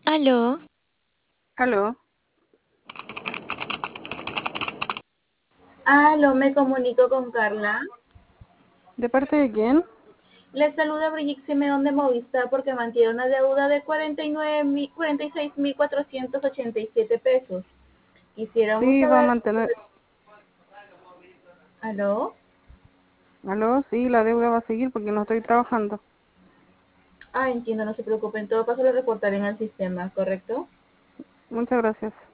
Aló, Aló, Aló, me comunico con Carla. ¿de parte de quién? Les saluda Brigitte Simeón de Movistar porque mantiene una deuda de 46.487 pesos. Quisiéramos Sí, va a saber... mantener. ¿Aló? Aló, sí, la deuda va a seguir porque no estoy trabajando. Ah, entiendo, no se preocupe. En todo caso, lo reportaré en el sistema, ¿correcto? Muchas gracias.